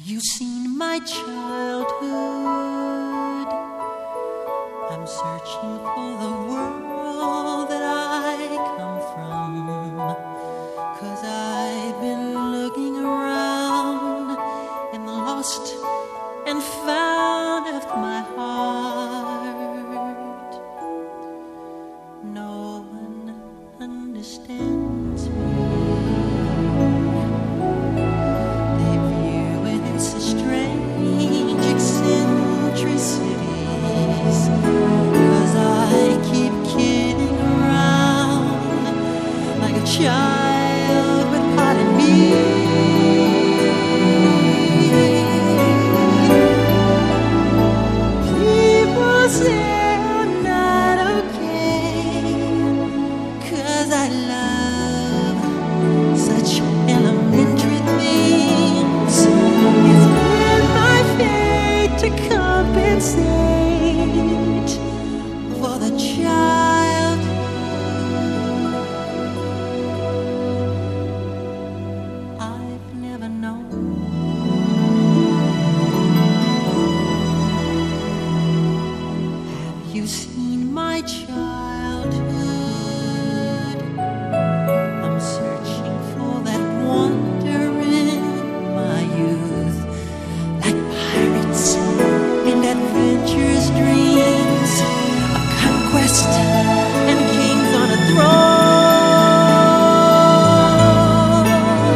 you seen my childhood? I'm searching for the world that I come from, 'cause I've been looking around and lost and found of my heart. No one understands me. They view it as a strange eccentricities, 'cause I keep kidding around like a child with part of me. People say I'm not okay, 'cause I love such elementary things. It's been my fate to compensate for the child I've never known. Have you seen my childhood? I'm searching for that wonder in my youth, like pirates and adventurous dreams of conquest and kings on a throne.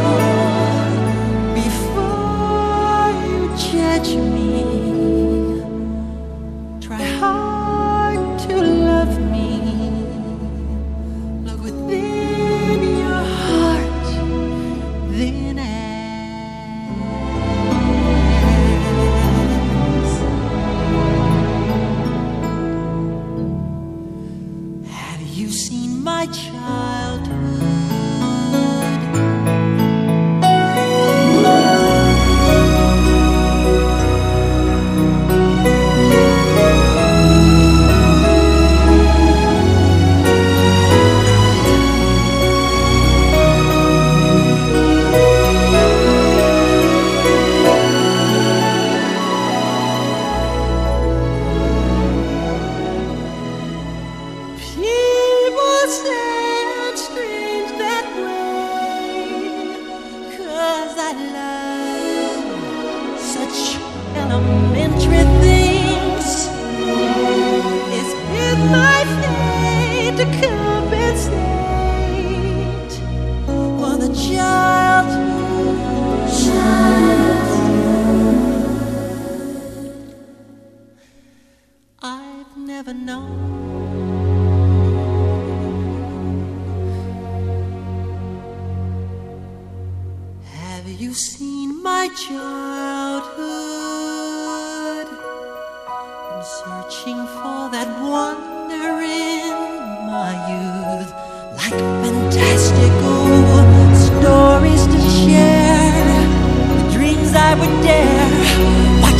Before you judge me, try hard to love me. Look within your heart, then ask. Have you seen my childhood? People say I'm strange that way, 'cause I love such elementary things. It's been my fate to compensate for the child I've never known. Have you seen my childhood? I'm searching for that wonder in my youth, like fantastical stories to share, the dreams I would dare. What